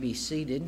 Be seated.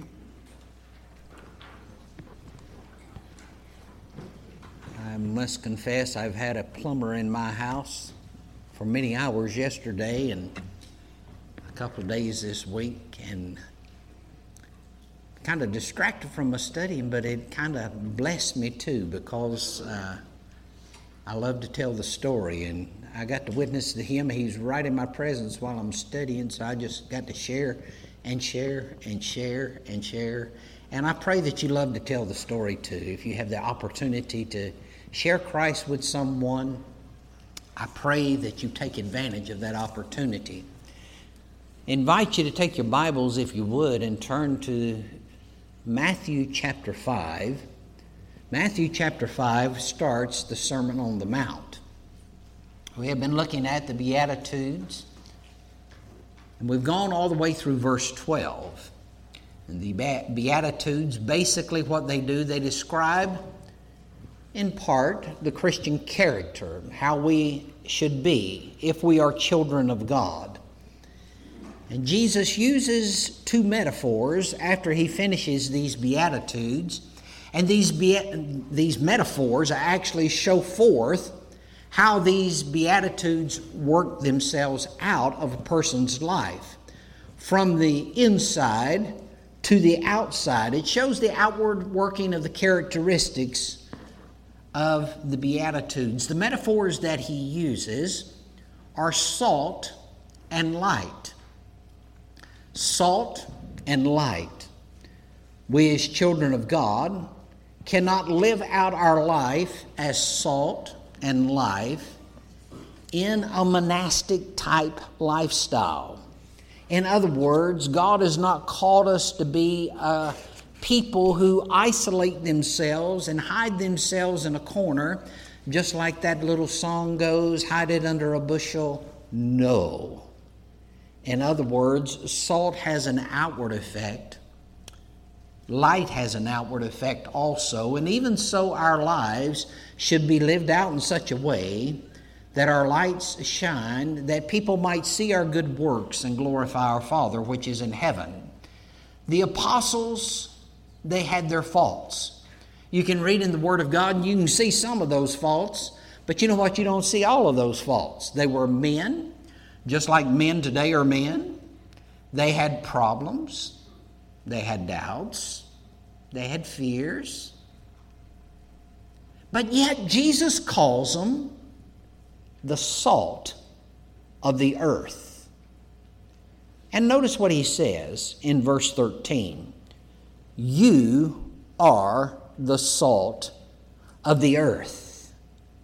I must confess I've had a plumber in my house for many hours yesterday and a couple of days this week, and kind of distracted from my studying, but it kind of blessed me too, because I love to tell the story, and I got to witness to him. He's right in my presence while I'm studying, so I just got to share and share and share and share. And I pray that you love to tell the story too. If you have the opportunity to share Christ with someone, I pray that you take advantage of that opportunity. Invite you to take your Bibles, if you would, and turn to Matthew chapter 5. Matthew chapter 5 starts the Sermon on the Mount. We have been looking at the Beatitudes, and we've gone all the way through verse 12. And the Beatitudes, basically what they do, they describe in part the Christian character, how we should be if we are children of God. And Jesus uses two metaphors after he finishes these Beatitudes, and these metaphors actually show forth how these Beatitudes work themselves out of a person's life. From the inside to the outside, it shows the outward working of the characteristics of the Beatitudes. The metaphors that he uses are salt and light. Salt and light. We as children of God cannot live out our life as salt and life in a monastic type lifestyle. In other words, God has not called us to be people who isolate themselves and hide themselves in a corner, just like that little song goes, hide it under a bushel. No. In other words, salt has an outward effect. Light has an outward effect also, and even so our lives should be lived out in such a way that our lights shine, that people might see our good works and glorify our Father which is in heaven. The apostles, they had their faults. You can read in the Word of God and you can see some of those faults, but you know what? You don't see all of those faults. They were men, just like men today are men. They had problems. They had doubts. They had fears. But yet Jesus calls them the salt of the earth. And notice what he says in verse 13. You are the salt of the earth.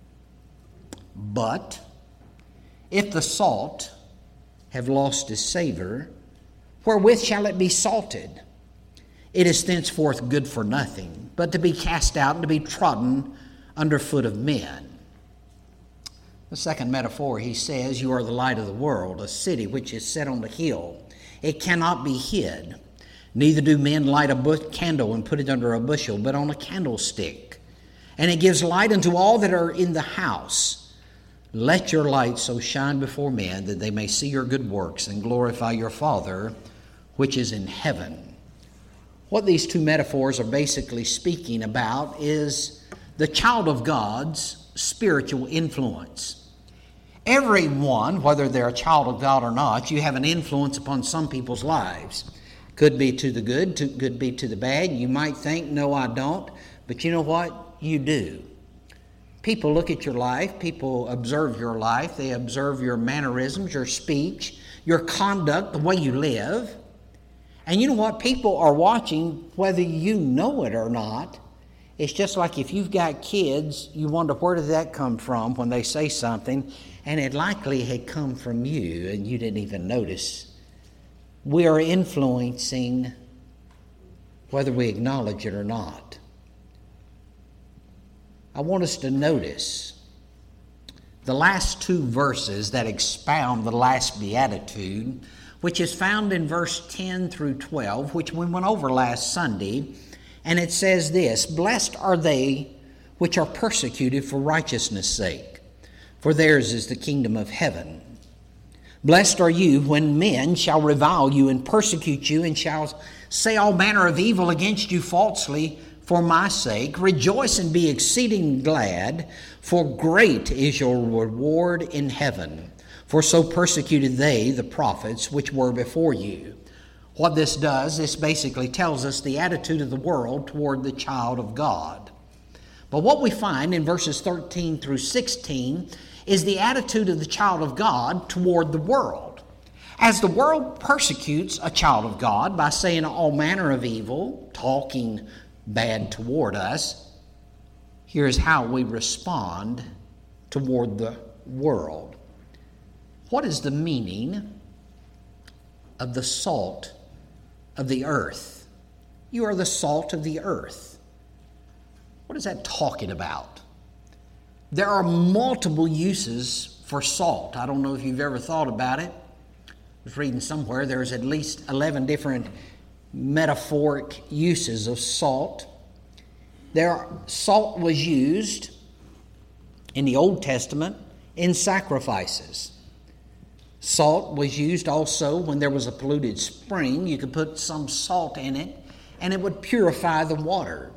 But if the salt have lost its savor, wherewith shall it be salted? It is thenceforth good for nothing, but to be cast out and to be trodden under foot of men. The second metaphor, he says, you are the light of the world, a city which is set on the hill. It cannot be hid. Neither do men light a candle and put it under a bushel, but on a candlestick. And it gives light unto all that are in the house. Let your light so shine before men that they may see your good works and glorify your Father which is in heaven. What these two metaphors are basically speaking about is the child of God's spiritual influence. Everyone, whether they're a child of God or not, you have an influence upon some people's lives. Could be to the good, could be to the bad. You might think, no, I don't. But you know what? You do. People look at your life. People observe your life. They observe your mannerisms, your speech, your conduct, the way you live. And you know what? People are watching whether you know it or not. It's just like if you've got kids, you wonder where did that come from when they say something, and it likely had come from you and you didn't even notice. We are influencing whether we acknowledge it or not. I want us to notice the last two verses that expound the last beatitude, which is found in verse 10 through 12, which we went over last Sunday. And it says this, blessed are they which are persecuted for righteousness' sake, for theirs is the kingdom of heaven. Blessed are you when men shall revile you and persecute you and shall say all manner of evil against you falsely for my sake. Rejoice and be exceeding glad, for great is your reward in heaven. For so persecuted they the prophets which were before you. What this does, this basically tells us the attitude of the world toward the child of God. But what we find in verses 13 through 16 is the attitude of the child of God toward the world. As the world persecutes a child of God by saying all manner of evil, talking bad toward us, here's how we respond toward the world. What is the meaning of the salt of the earth? You are the salt of the earth. What is that talking about? There are multiple uses for salt. I don't know if you've ever thought about it. I was reading somewhere there's at least 11 different metaphoric uses of salt. Salt was used in the Old Testament in sacrifices. Salt was used also when there was a polluted spring. You could put some salt in it and it would purify the water.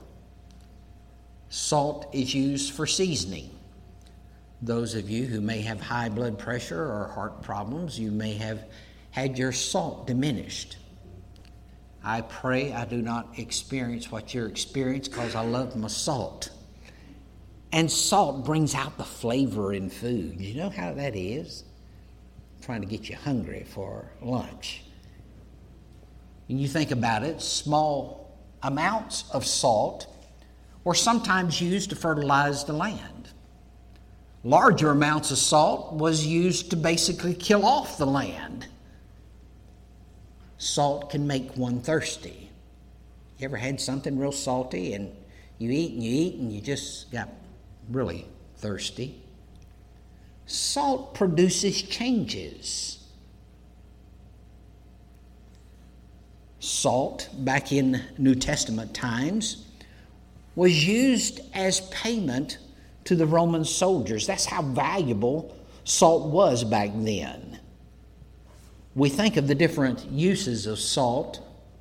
Salt is used for seasoning. Those of you who may have high blood pressure or heart problems, you may have had your salt diminished. I pray I do not experience what you're experiencing because I love my salt. And salt brings out the flavor in food. You know how that is? Trying to get you hungry for lunch. When you think about it, small amounts of salt were sometimes used to fertilize the land. Larger amounts of salt was used to basically kill off the land. Salt can make one thirsty. You ever had something real salty and you eat and you just got really thirsty? Salt produces changes. Salt, back in New Testament times, was used as payment to the Roman soldiers. That's how valuable salt was back then. We think of the different uses of salt,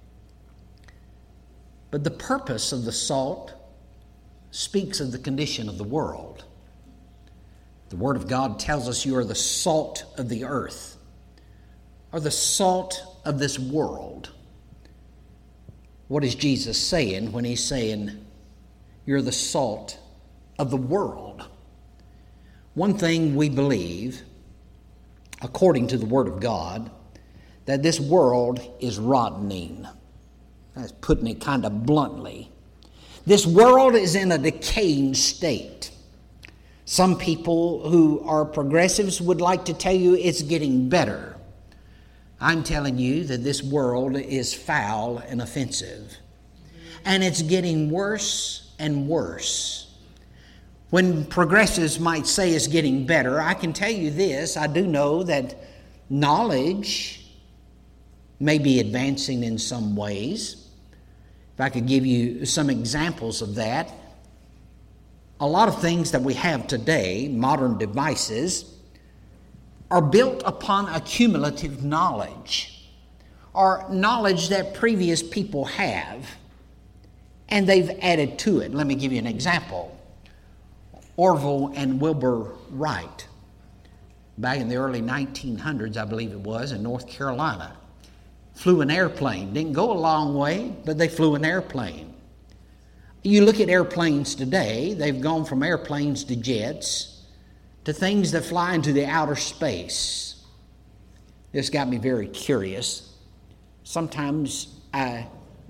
but the purpose of the salt speaks of the condition of the world. The Word of God tells us you are the salt of the earth, or the salt of this world. What is Jesus saying when he's saying you're the salt of the world? One thing we believe, according to the Word of God, that this world is rottening. That's putting it kind of bluntly. This world is in a decaying state. Some people who are progressives would like to tell you it's getting better. I'm telling you that this world is foul and offensive. And it's getting worse and worse. When progressives might say it's getting better, I can tell you this. I do know that knowledge may be advancing in some ways. If I could give you some examples of that. A lot of things that we have today, modern devices, are built upon accumulative knowledge, or knowledge that previous people have, and they've added to it. Let me give you an example. Orville and Wilbur Wright, back in the early 1900s, I believe it was, in North Carolina, flew an airplane. Didn't go a long way, but they flew an airplane. You look at airplanes today, they've gone from airplanes to jets to things that fly into the outer space. This got me very curious. Sometimes I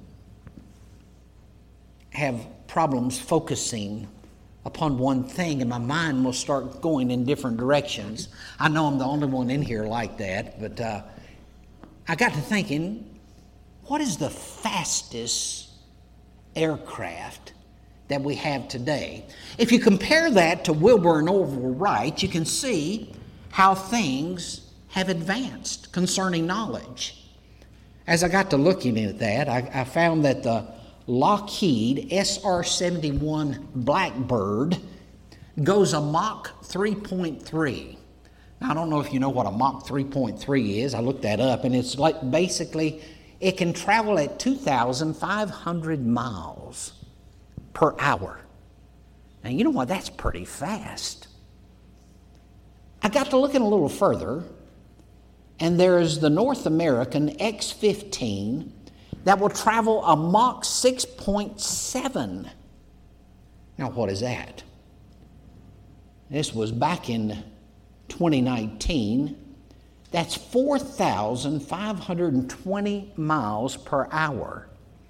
have problems focusing upon one thing and my mind will start going in different directions. I know I'm the only one in here like that, but I got to thinking, what is the fastest aircraft that we have today? If you compare that to Wilbur and Orville Wright, you can see how things have advanced concerning knowledge. As I got to looking at that, I found that the Lockheed SR-71 Blackbird goes a Mach 3.3. Now, I don't know if you know what a Mach 3.3 is. I looked that up, and it's like basically it can travel at 2,500 miles per hour. Now, you know what? That's pretty fast. I got to looking a little further, and there's the North American X-15 that will travel a Mach 6.7. Now, what is that? This was back in 2019. That's 4,520 miles per hour.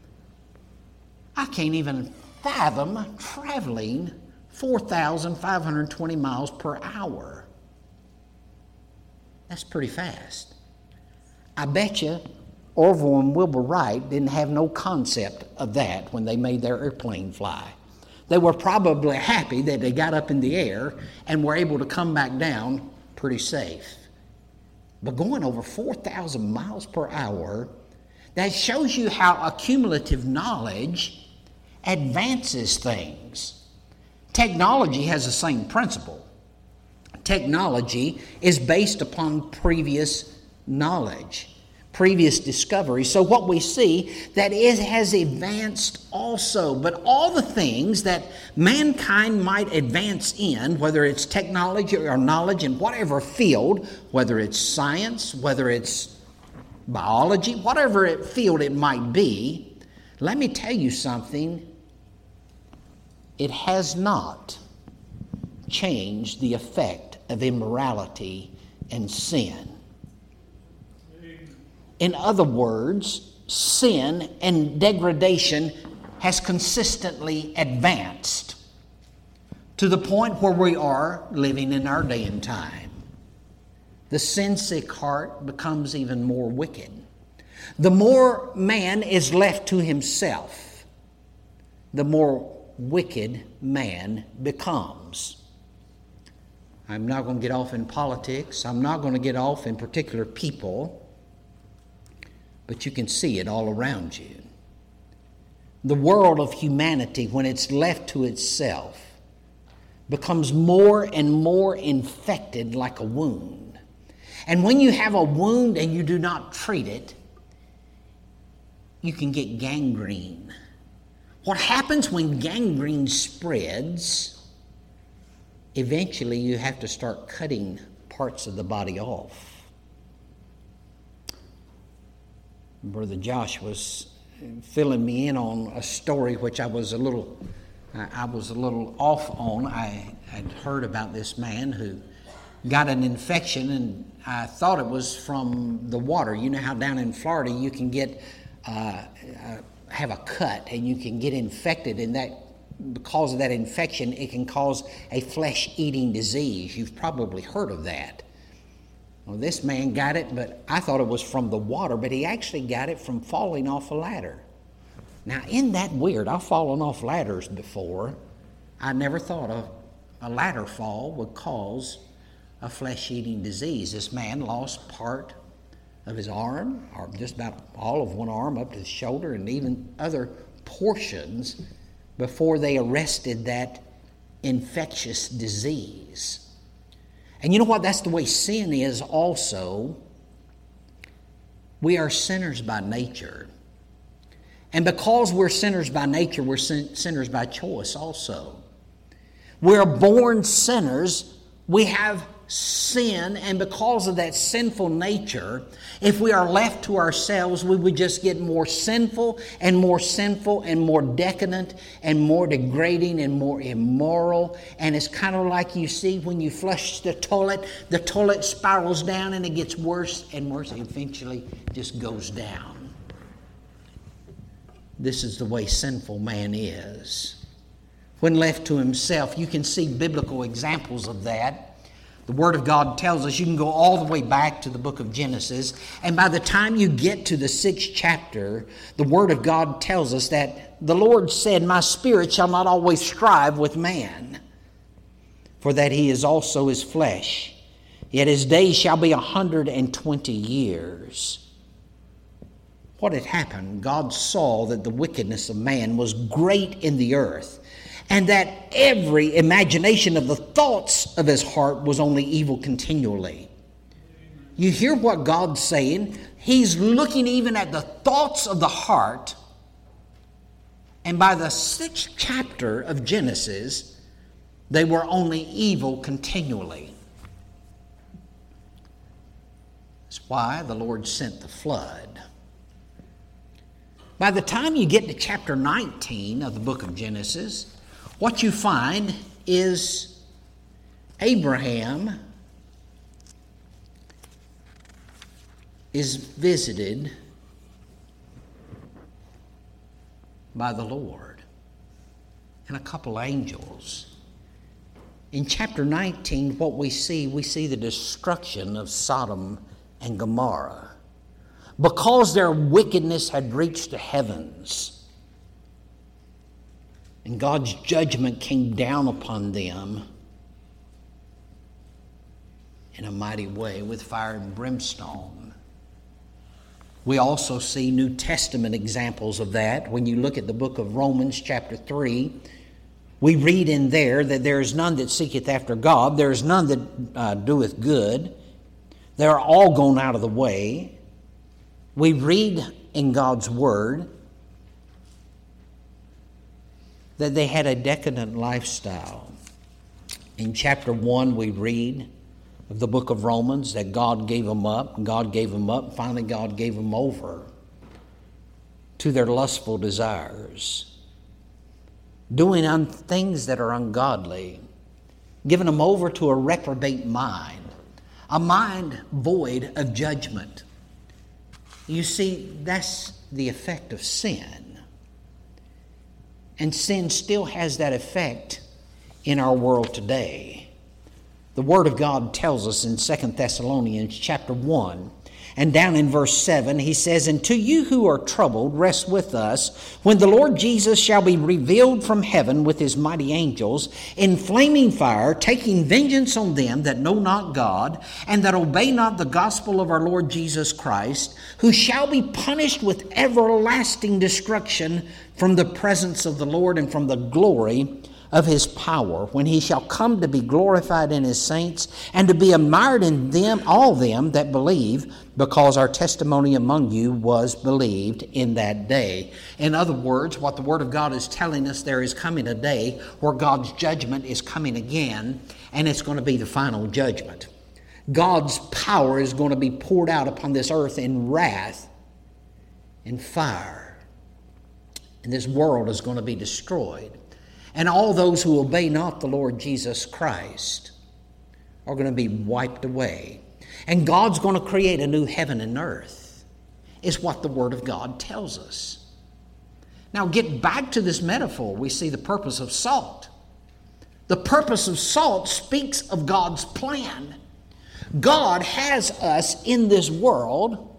I can't even fathom traveling 4,520 miles per hour. That's pretty fast. I bet you Orville and Wilbur Wright didn't have no concept of that when they made their airplane fly. They were probably happy that they got up in the air and were able to come back down pretty safe. But going over 4,000 miles per hour, that shows you how accumulative knowledge advances things. Technology has the same principle. Technology is based upon previous knowledge, previous discovery. So what we see, that it has advanced also. But all the things that mankind might advance in, whether it's technology or knowledge in whatever field, whether it's science, whether it's biology, whatever field it might be, let me tell you something. It has not changed the effect of immorality and sin. In other words, sin and degradation has consistently advanced to the point where we are living in our day and time. The sin-sick heart becomes even more wicked. The more man is left to himself, the more wicked man becomes. I'm not going to get off in politics. I'm not going to get off in particular people. But you can see it all around you. The world of humanity, when it's left to itself, becomes more and more infected like a wound. And when you have a wound and you do not treat it, you can get gangrene. What happens when gangrene spreads, eventually you have to start cutting parts of the body off. Brother Josh was filling me in on a story which I was a little off on. I had heard about this man who got an infection, and I thought it was from the water. You know how down in Florida you can get have a cut and you can get infected, and that because of that infection it can cause a flesh-eating disease. You've probably heard of that. Well, this man got it, but I thought it was from the water, but he actually got it from falling off a ladder. Now, isn't that weird? I've fallen off ladders before. I never thought a ladder fall would cause a flesh-eating disease. This man lost part of his arm, or just about all of one arm up to the shoulder, and even other portions before they arrested that infectious disease. And you know what? That's the way sin is also. We are sinners by nature. And because we're sinners by nature, we're sinners by choice also. We're born sinners. We have sin, and because of that sinful nature, if we are left to ourselves, we would just get more sinful and more sinful and more decadent and more degrading and more immoral. And it's kind of like you see when you flush the toilet spirals down and it gets worse and worse and eventually just goes down. This is the way sinful man is. When left to himself, you can see biblical examples of that. The Word of God tells us you can go all the way back to the book of Genesis, and by the time you get to the 6th chapter, the Word of God tells us that the Lord said, "My spirit shall not always strive with man, for that he is also his flesh. Yet his days shall be 120 years." What had happened? God saw that the wickedness of man was great in the earth, and that every imagination of the thoughts of his heart was only evil continually. You hear what God's saying? He's looking even at the thoughts of the heart. And by the 6th chapter of Genesis, they were only evil continually. That's why the Lord sent the flood. By the time you get to chapter 19 of the book of Genesis, what you find is Abraham is visited by the Lord and a couple angels. In chapter 19, what we see the destruction of Sodom and Gomorrah because their wickedness had reached the heavens. And God's judgment came down upon them in a mighty way with fire and brimstone. We also see New Testament examples of that. When you look at the book of Romans chapter 3, we read in there that there is none that seeketh after God. There is none that doeth good. They are all gone out of the way. We read in God's Word that they had a decadent lifestyle. In chapter 1, we read of the book of Romans that God gave them up. God gave them up. Finally, God gave them over to their lustful desires, doing things that are ungodly, giving them over to a reprobate mind, a mind void of judgment. You see, that's the effect of sin. And sin still has that effect in our world today. The Word of God tells us in 2 Thessalonians chapter 1, and down in verse 7, he says, "And to you who are troubled, rest with us, when the Lord Jesus shall be revealed from heaven with his mighty angels, in flaming fire, taking vengeance on them that know not God, and that obey not the gospel of our Lord Jesus Christ, who shall be punished with everlasting destruction from the presence of the Lord and from the glory of his power, when he shall come to be glorified in his saints, and to be admired in them, all them that believe, because our testimony among you was believed in that day." In other words, what the Word of God is telling us, there is coming a day where God's judgment is coming again, and it's going to be the final judgment. God's power is going to be poured out upon this earth in wrath and fire, and this world is going to be destroyed. And all those who obey not the Lord Jesus Christ are going to be wiped away. And God's going to create a new heaven and earth, is what the Word of God tells us. Now get back to this metaphor. We see the purpose of salt. The purpose of salt speaks of God's plan. God has us in this world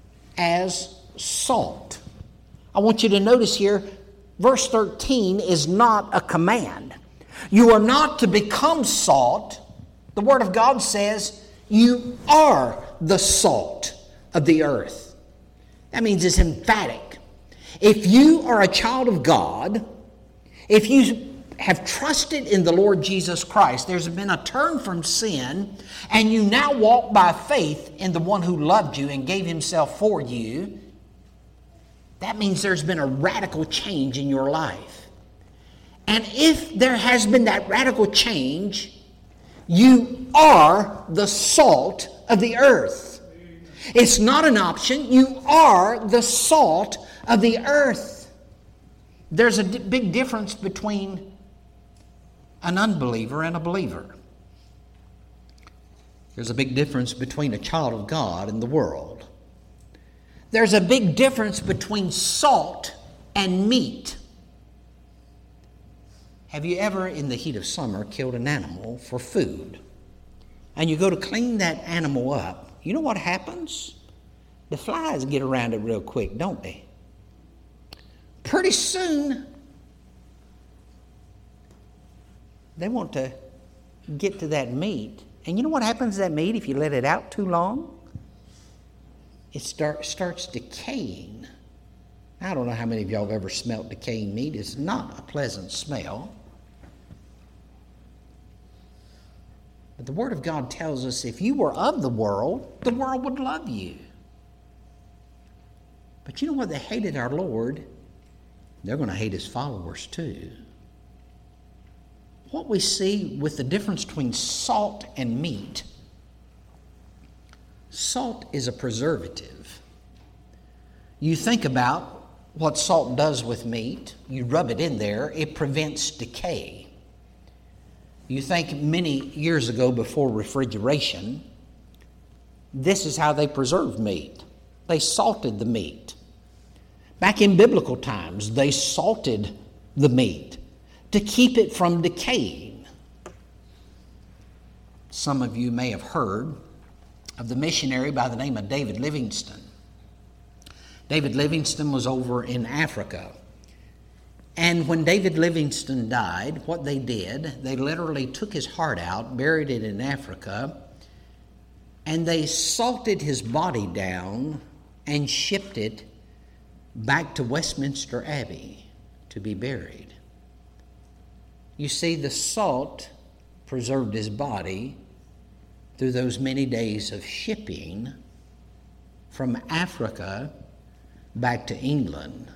as salt. I want you to notice here, verse 13 is not a command. You are not to become salt. The Word of God says you are the salt of the earth. That means it's emphatic. If you are a child of God, if you have trusted in the Lord Jesus Christ, there's been a turn from sin, and you now walk by faith in the one who loved you and gave himself for you, that means there's been a radical change in your life. And if there has been that radical change, you are the salt of the earth. It's not an option. You are the salt of the earth. There's a big difference between an unbeliever and a believer. There's a big difference between a child of God and the world. There's a big difference between salt and meat. Have you ever, in the heat of summer, killed an animal for food? And you go to clean that animal up. You know what happens? The flies get around it real quick, don't they? Pretty soon, they want to get to that meat. And you know what happens to that meat if you let it out too long? It starts decaying. I don't know how many of y'all have ever smelled decaying meat. It's not a pleasant smell. But the Word of God tells us if you were of the world would love you. But you know what? They hated our Lord. They're going to hate his followers too. What we see with the difference between salt and meat, salt is a preservative. You think about what salt does with meat. You rub it in there, it prevents decay. You think many years ago, before refrigeration, this is how they preserved meat. They salted the meat. Back in biblical times, they salted the meat to keep it from decaying. Some of you may have heard of the missionary by the name of David Livingstone. David Livingstone was over in Africa. And when David Livingstone died, what they did, they literally took his heart out, buried it in Africa, and they salted his body down and shipped it back to Westminster Abbey to be buried. You see, the salt preserved his body through those many days of shipping from Africa back to England.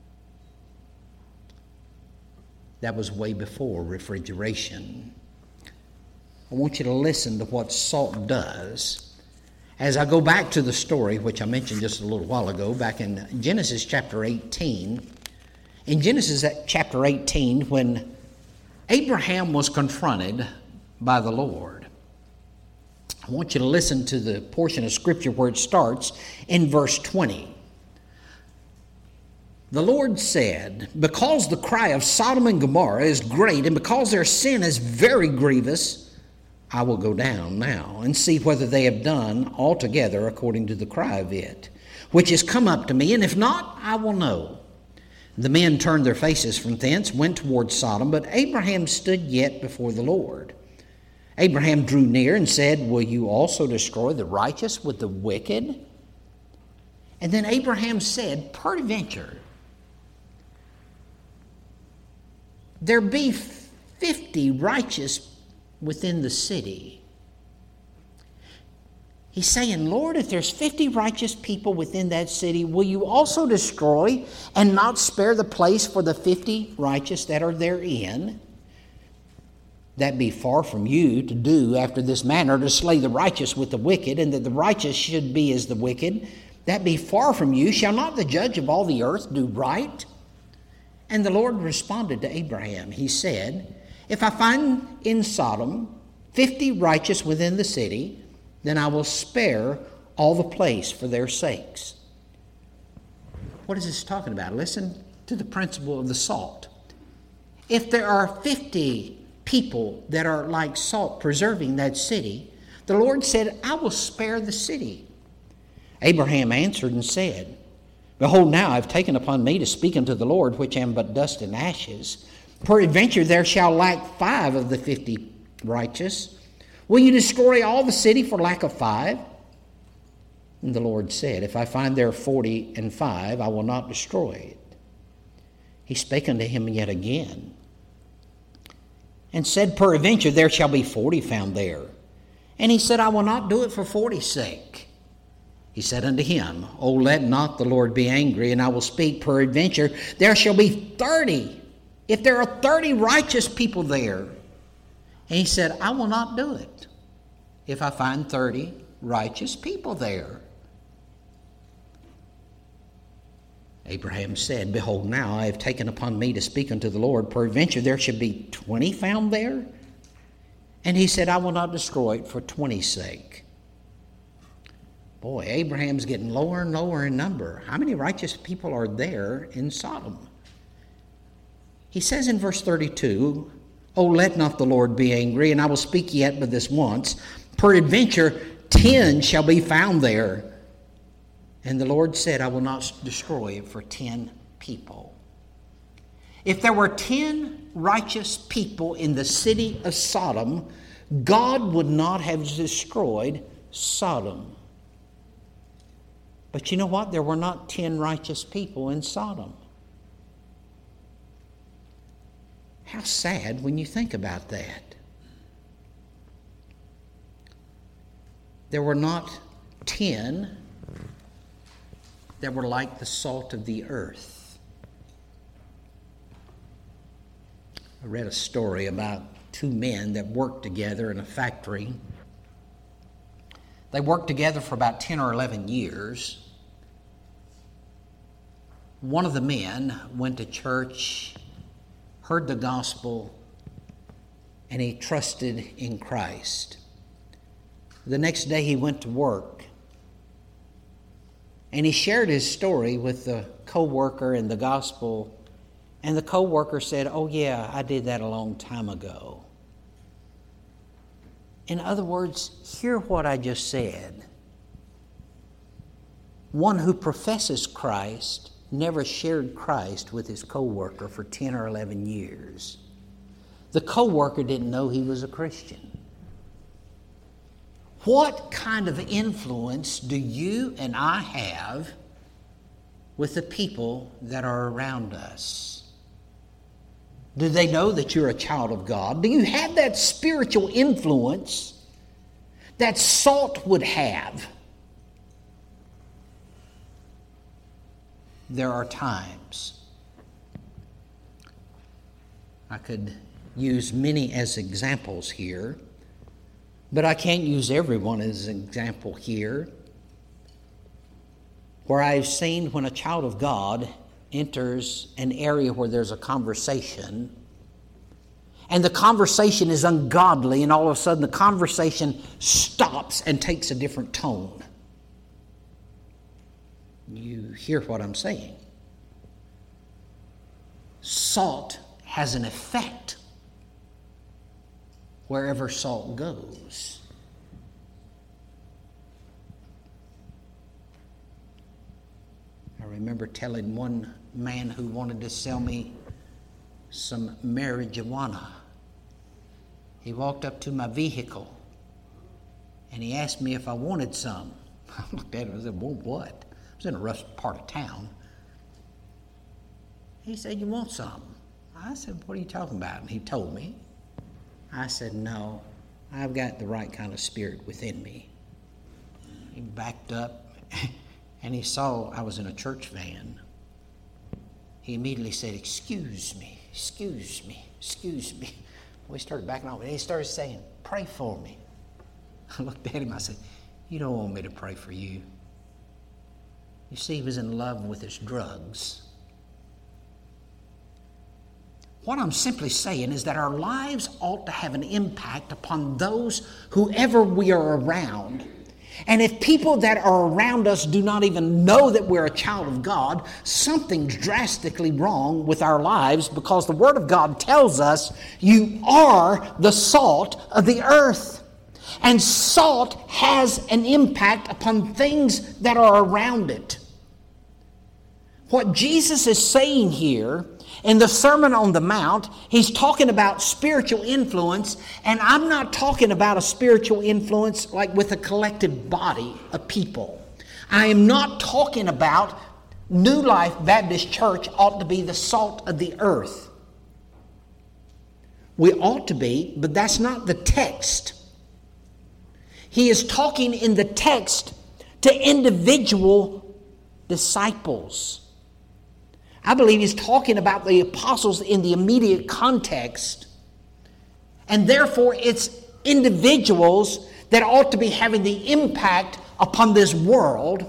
That was way before refrigeration. I want you to listen to what salt does. As I go back to the story, which I mentioned just a little while ago, back in Genesis chapter 18. In Genesis chapter 18, when Abraham was confronted by the Lord, I want you to listen to the portion of Scripture where it starts in verse 20. The Lord said, because the cry of Sodom and Gomorrah is great, and because their sin is very grievous, I will go down now and see whether they have done altogether according to the cry of it, which has come up to me, and if not, I will know. The men turned their faces from thence, went toward Sodom, but Abraham stood yet before the Lord. Abraham drew near and said, will you also destroy the righteous with the wicked? And then Abraham said, peradventure, there be 50 righteous within the city. He's saying, Lord, if there's 50 righteous people within that city, will you also destroy and not spare the place for the 50 righteous that are therein? That be far from you to do after this manner, to slay the righteous with the wicked, and that the righteous should be as the wicked. That be far from you. Shall not the judge of all the earth do right? And the Lord responded to Abraham. He said, if I find in Sodom 50 righteous within the city, then I will spare all the place for their sakes. What is this talking about? Listen to the principle of the salt. If there are 50 people that are like salt preserving that city, the Lord said, I will spare the city. Abraham answered and said, behold, now I have taken upon me to speak unto the Lord, which am but dust and ashes. Peradventure there shall lack 5 of the 50 righteous. Will you destroy all the city for lack of 5? And the Lord said, if I find there 45, I will not destroy it. He spake unto him yet again, and said, peradventure there shall be 40 found there. And he said, I will not do it for 40's sake. He said unto him, O let not the Lord be angry, and I will speak, peradventure there shall be 30. If there are 30 righteous people there. And he said, I will not do it if I find 30 righteous people there. Abraham said, behold, now I have taken upon me to speak unto the Lord. Peradventure there should be 20 found there. And he said, I will not destroy it for 20's sake. Boy, Abraham's getting lower and lower in number. How many righteous people are there in Sodom? He says in verse 32, O let not the Lord be angry, and I will speak yet but this once. Peradventure 10 shall be found there. And the Lord said, I will not destroy it for 10 people. If there were 10 righteous people in the city of Sodom, God would not have destroyed Sodom. But you know what? There were not 10 righteous people in Sodom. How sad when you think about that. There were not 10 that were like the salt of the earth. I read a story about two men that worked together in a factory. They worked together for about 10 or 11 years. One of the men went to church, heard the gospel, and he trusted in Christ. The next day he went to work, and he shared his story with the co-worker and the gospel. And the co-worker said, "Oh yeah, I did that a long time ago." In other words, hear what I just said. One who professes Christ never shared Christ with his co-worker for 10 or 11 years. The co-worker didn't know he was a Christian. What kind of influence do you and I have with the people that are around us? Do they know that you're a child of God? Do you have that spiritual influence that salt would have? There are times, I could use many as examples here, but I can't use everyone as an example here, where I've seen when a child of God enters an area where there's a conversation, and the conversation is ungodly, and all of a sudden the conversation stops and takes a different tone. You hear what I'm saying? Salt has an effect wherever salt goes. I remember telling one man who wanted to sell me some marijuana. He walked up to my vehicle and he asked me if I wanted some. I looked at him and said, "Well, what?" I was in a rough part of town. He said, "You want some?" I said, "What are you talking about?" And he told me. I said, "No, I've got the right kind of spirit within me." He backed up and he saw I was in a church van. He immediately said, "Excuse me, excuse me, excuse me." We started backing off and he started saying, "Pray for me." I looked at him, I said, "You don't want me to pray for you." You see, he was in love with his drugs. What I'm simply saying is that our lives ought to have an impact upon those whoever we are around. And if people that are around us do not even know that we're a child of God, something's drastically wrong with our lives, because the Word of God tells us you are the salt of the earth. And salt has an impact upon things that are around it. What Jesus is saying here in the Sermon on the Mount, he's talking about spiritual influence, and I'm not talking about a spiritual influence like with a collective body of people. I am not talking about New Life Baptist Church ought to be the salt of the earth. We ought to be, but that's not the text. He is talking in the text to individual disciples. I believe he's talking about the apostles in the immediate context. And therefore, it's individuals that ought to be having the impact upon this world.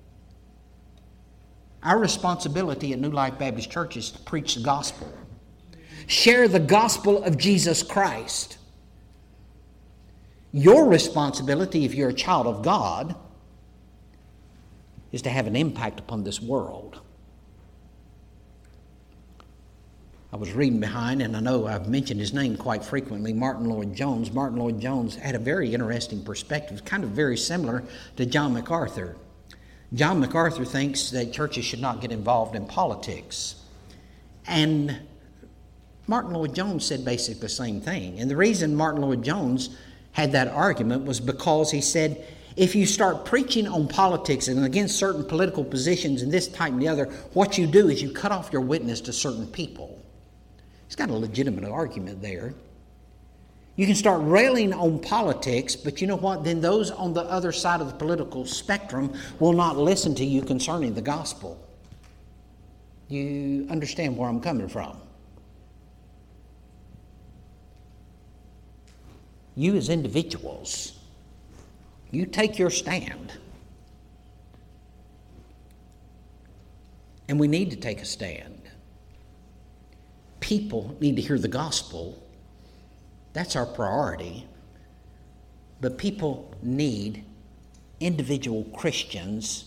Our responsibility at New Life Baptist Church is to preach the gospel. Share the gospel of Jesus Christ. Your responsibility, if you're a child of God, is to have an impact upon this world. I was reading behind, and I know I've mentioned his name quite frequently, Martin Lloyd-Jones. Martin Lloyd-Jones had a very interesting perspective, kind of very similar to John MacArthur. John MacArthur thinks that churches should not get involved in politics. And Martin Lloyd-Jones said basically the same thing. And the reason Martin Lloyd-Jones had that argument was because he said, if you start preaching on politics and against certain political positions and this type and the other, what you do is you cut off your witness to certain people. He's got a legitimate argument there. You can start railing on politics, but you know what? Then those on the other side of the political spectrum will not listen to you concerning the gospel. You understand where I'm coming from? You as individuals, you take your stand. And we need to take a stand. People need to hear the gospel. That's our priority. But people need individual Christians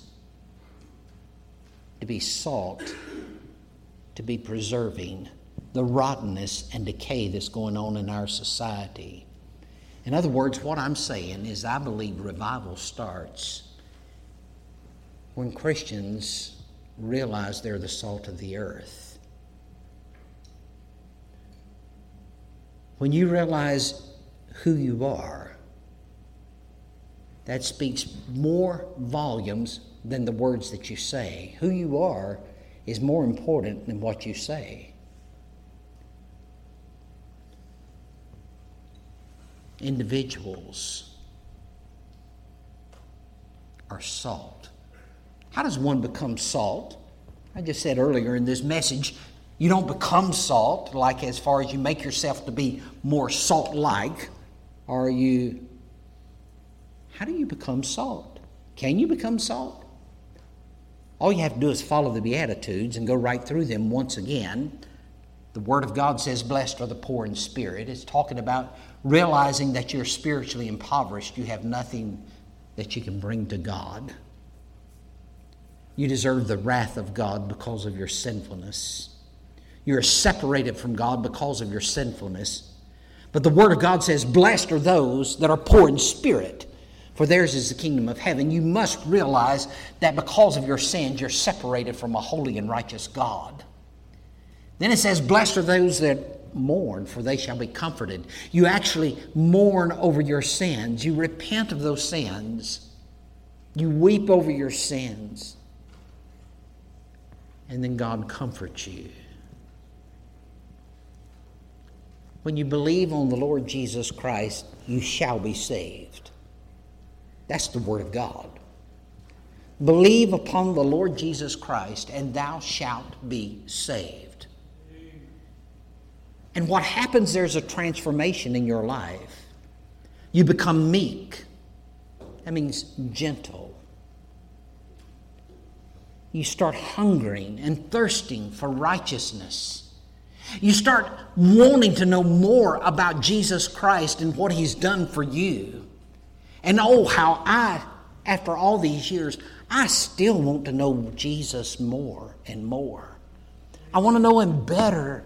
to be salt, to be preserving the rottenness and decay that's going on in our society. In other words, what I'm saying is I believe revival starts when Christians realize they're the salt of the earth. When you realize who you are, that speaks more volumes than the words that you say. Who you are is more important than what you say. Individuals are salt. How does one become salt? I just said earlier in this message, you don't become salt like as far as you make yourself to be more salt-like. How do you become salt? Can you become salt? All you have to do is follow the Beatitudes and go right through them once again. The Word of God says, blessed are the poor in spirit. It's talking about realizing that you're spiritually impoverished. You have nothing that you can bring to God. You deserve the wrath of God because of your sinfulness. You're separated from God because of your sinfulness. But the Word of God says, blessed are those that are poor in spirit, for theirs is the kingdom of heaven. You must realize that because of your sins, you're separated from a holy and righteous God. Then it says, blessed are those that mourn, for they shall be comforted. You actually mourn over your sins. You repent of those sins. You weep over your sins. And then God comforts you. When you believe on the Lord Jesus Christ, you shall be saved. That's the Word of God. Believe upon the Lord Jesus Christ, and thou shalt be saved. And what happens, there's a transformation in your life. You become meek. That means gentle. You start hungering and thirsting for righteousness. You start wanting to know more about Jesus Christ and what He's done for you. And oh, how after all these years, I still want to know Jesus more and more. I want to know Him better.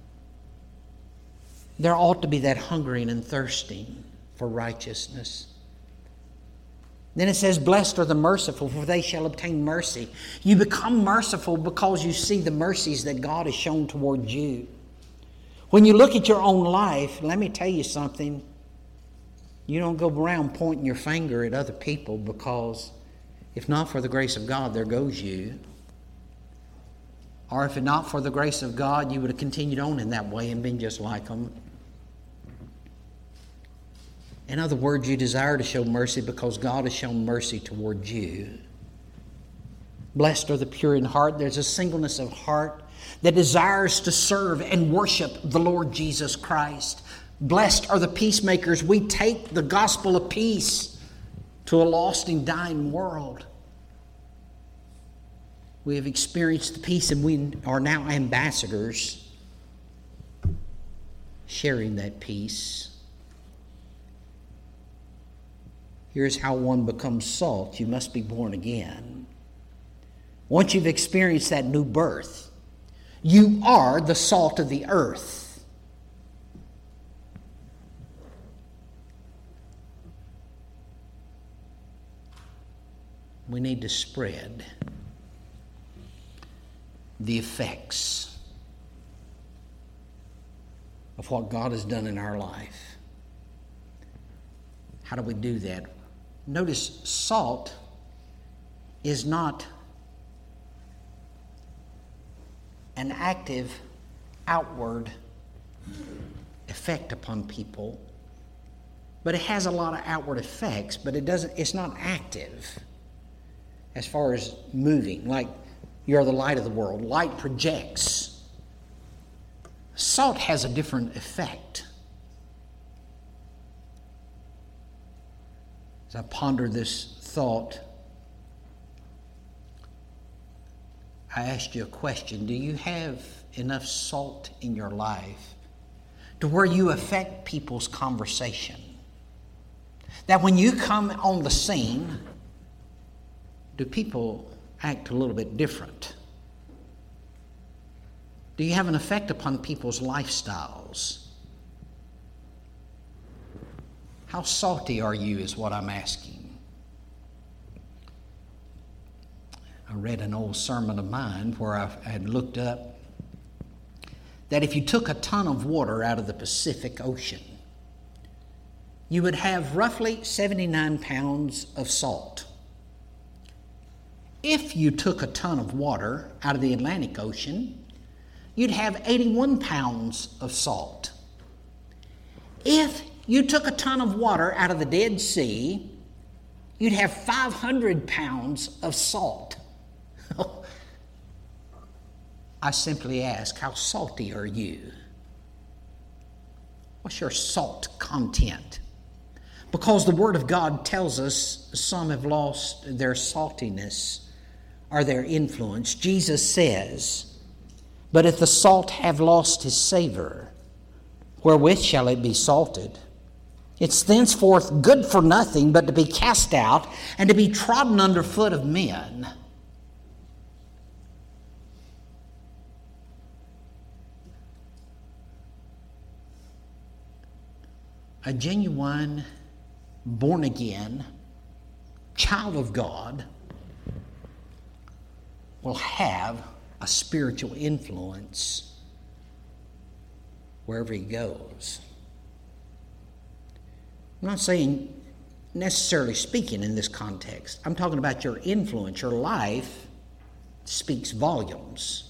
There ought to be that hungering and thirsting for righteousness. Then it says, blessed are the merciful, for they shall obtain mercy. You become merciful because you see the mercies that God has shown toward you. When you look at your own life, let me tell you something. You don't go around pointing your finger at other people, because if not for the grace of God, there goes you. Or if not for the grace of God, you would have continued on in that way and been just like them. In other words, you desire to show mercy because God has shown mercy toward you. Blessed are the pure in heart. There's a singleness of heart that desires to serve and worship the Lord Jesus Christ. Blessed are the peacemakers. We take the gospel of peace to a lost and dying world. We have experienced the peace, and we are now ambassadors sharing that peace. Here's how one becomes salt. You must be born again. Once you've experienced that new birth, you are the salt of the earth. We need to spread the effects of what God has done in our life. How do we do that? Notice, salt is not an active outward effect upon people. but it has a lot of outward effects, but it's not active as far as moving, like you're the light of the world. Light projects. Salt has a different effect. As I pondered this thought, I asked you a question. Do you have enough salt in your life to where you affect people's conversation? That when you come on the scene, do people act a little bit different? Do you have an effect upon people's lifestyles? How salty are you is what I'm asking. I read an old sermon of mine where I had looked up that if you took a ton of water out of the Pacific Ocean, you would have roughly 79 pounds of salt. If you took a ton of water out of the Atlantic Ocean, you'd have 81 pounds of salt. If you took a ton of water out of the Dead Sea, you'd have 500 pounds of salt. I simply ask, how salty are you? What's your salt content? Because the Word of God tells us some have lost their saltiness or their influence. Jesus says, "But if the salt have lost his savor, wherewith shall it be salted? It's thenceforth good for nothing but to be cast out and to be trodden under foot of men." A genuine, born-again child of God will have a spiritual influence wherever he goes. I'm not saying necessarily speaking in this context. I'm talking about your influence. Your life speaks volumes.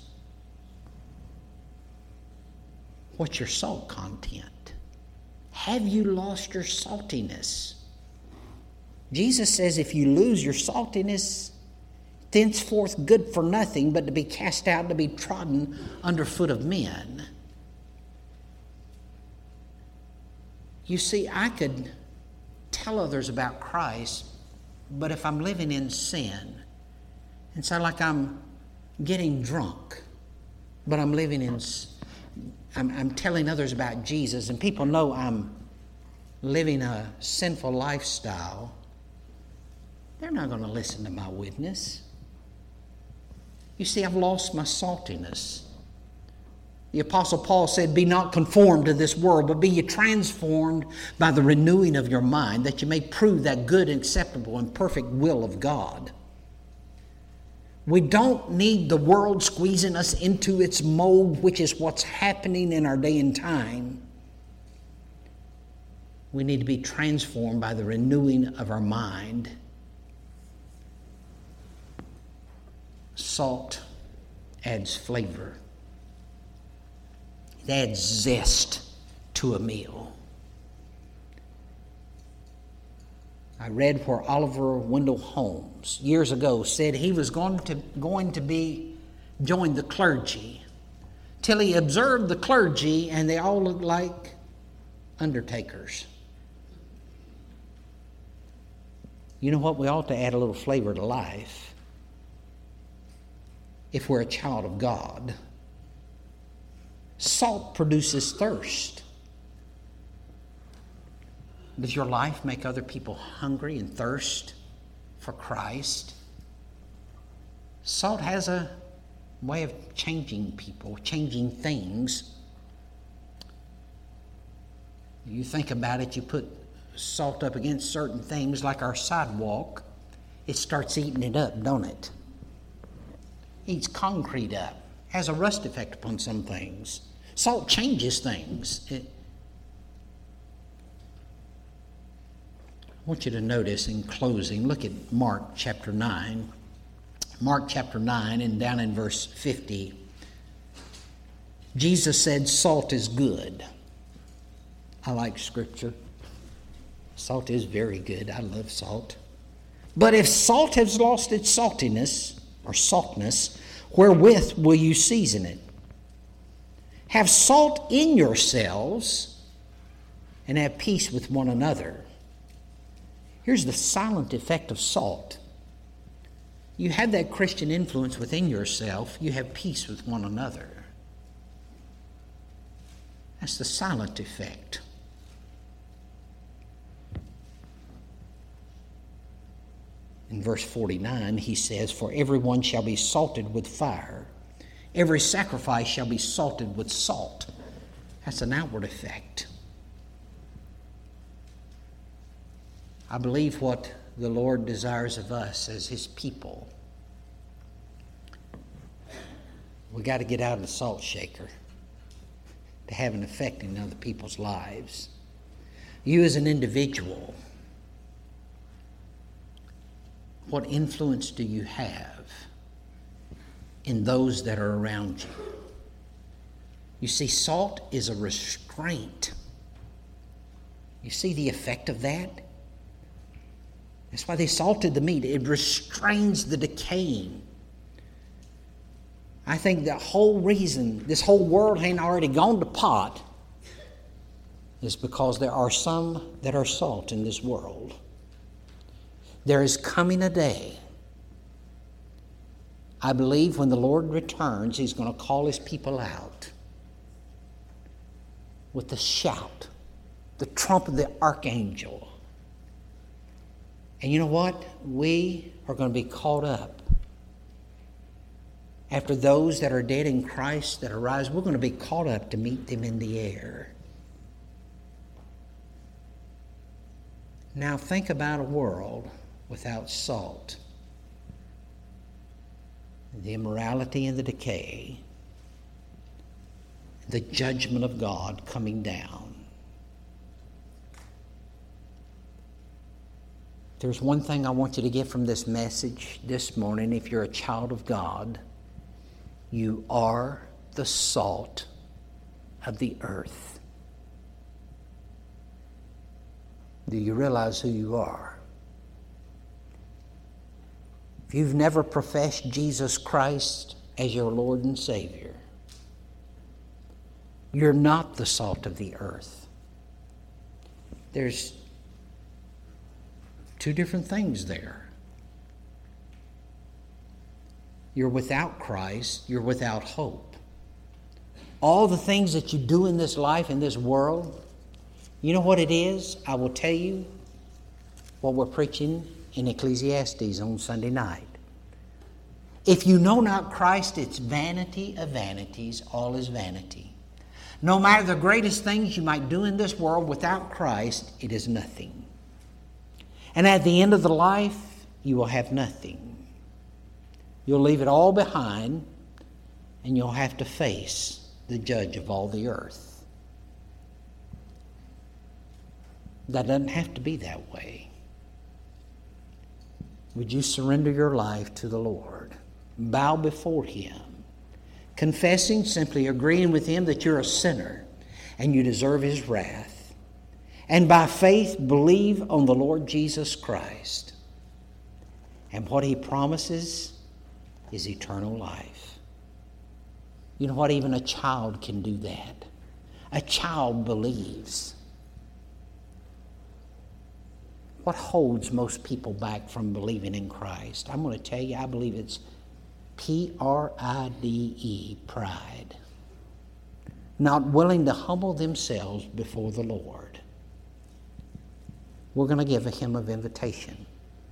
What's your salt content? Have you lost your saltiness? Jesus says if you lose your saltiness, thenceforth good for nothing but to be cast out, to be trodden under foot of men. You see, I could tell others about Christ, but if I'm living in sin, it's like I'm getting drunk, but I'm living in I'm telling others about Jesus, and people know I'm living a sinful lifestyle, they're not going to listen to my witness. You see, I've lost my saltiness. The Apostle Paul said, "Be not conformed to this world, but be ye transformed by the renewing of your mind, that you may prove that good and acceptable and perfect will of God." We don't need the world squeezing us into its mold, which is what's happening in our day and time. We need to be transformed by the renewing of our mind. Salt adds flavor. It adds zest to a meal. I read where Oliver Wendell Holmes years ago said he was going to join the clergy till he observed the clergy and they all looked like undertakers. You know what? We ought to add a little flavor to life if we're a child of God. Salt produces thirst. Does your life make other people hungry and thirst for Christ? Salt has a way of changing people, changing things. You think about it, you put salt up against certain things like our sidewalk, it starts eating it up, don't it? Eats concrete up, has a rust effect upon some things. Salt changes things. I want you to notice in closing, look at Mark chapter 9. Mark chapter 9 and down in verse 50. Jesus said, "Salt is good." I like Scripture. Salt is very good. I love salt. But if salt has lost its saltiness or saltness, wherewith will you season it? Have salt in yourselves and have peace with one another. Here's the silent effect of salt. You have that Christian influence within yourself. You have peace with one another. That's the silent effect. In verse 49, he says, for everyone shall be salted with fire. Every sacrifice shall be salted with salt. That's an outward effect. I believe what the Lord desires of us as his people. We got to get out of the salt shaker to have an effect in other people's lives. You as an individual, what influence do you have in those that are around you? You see, salt is a restraint. You see the effect of that? That's why they salted the meat. It restrains the decaying. I think the whole reason this whole world ain't already gone to pot is because there are some that are salt in this world. There is coming a day, I believe, when the Lord returns, he's going to call his people out with the shout, the trump of the archangel. And you know what? We are going to be caught up. After those that are dead in Christ that arise, we're going to be caught up to meet them in the air. Now think about a world without salt. The immorality and the decay, the judgment of God coming down. There's one thing I want you to get from this message this morning. If you're a child of God, you are the salt of the earth. Do you realize who you are? If you've never professed Jesus Christ as your Lord and Savior, you're not the salt of the earth. There's two different things there. You're without Christ, you're without hope. All the things that you do in this life, in this world, you know what it is? I will tell you what we're preaching in Ecclesiastes on Sunday night. If you know not Christ, it's vanity of vanities, all is vanity. No matter the greatest things you might do in this world, without Christ, it is nothing. And at the end of the life, you will have nothing. You'll leave it all behind, and you'll have to face the judge of all the earth. That doesn't have to be that way. Would you surrender your life to the Lord? Bow before him, confessing, simply agreeing with him that you're a sinner and you deserve his wrath. And by faith, believe on the Lord Jesus Christ. And what he promises is eternal life. You know what? Even a child can do that. A child believes. What holds most people back from believing in Christ? I'm going to tell you, I believe it's P-R-I-D-E, pride. Not willing to humble themselves before the Lord. We're going to give a hymn of invitation.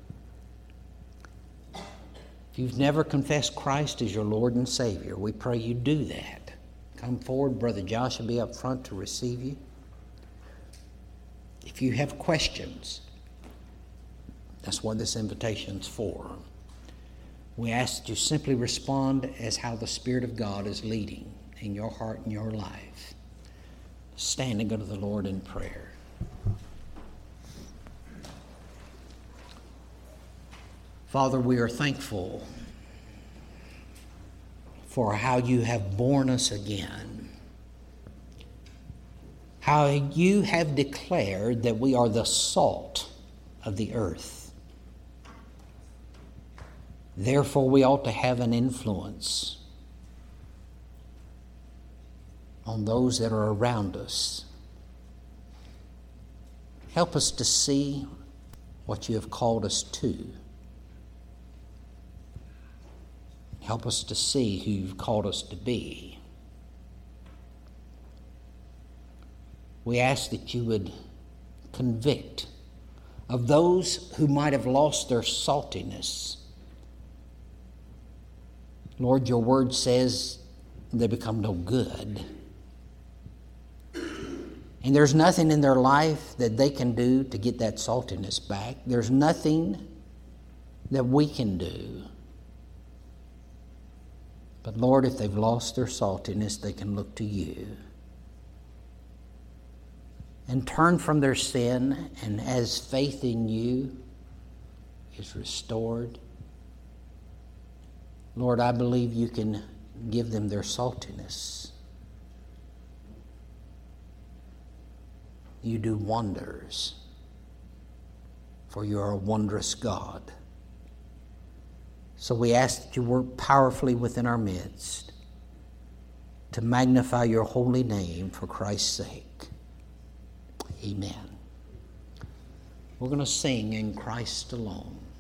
If you've never confessed Christ as your Lord and Savior, we pray you do that. Come forward. Brother Josh will be up front to receive you. If you have questions, that's what this invitation's for. We ask that you simply respond as how the Spirit of God is leading in your heart and your life. Stand and go to the Lord in prayer. Father, we are thankful for how you have born us again. how you have declared that we are the salt of the earth. Therefore, we ought to have an influence on those that are around us. Help us to see what you have called us to. Help us to see who you've called us to be. We ask that you would convict of those who might have lost their saltiness. Lord, your word says they become no good. And there's nothing in their life that they can do to get that saltiness back. There's nothing that we can do. But Lord, if they've lost their saltiness, they can look to you and turn from their sin, and as faith in you is restored, Lord, I believe you can give them their saltiness. You do wonders, for you are a wondrous God. So we ask that you work powerfully within our midst to magnify your holy name for Christ's sake. Amen. We're going to sing In Christ Alone.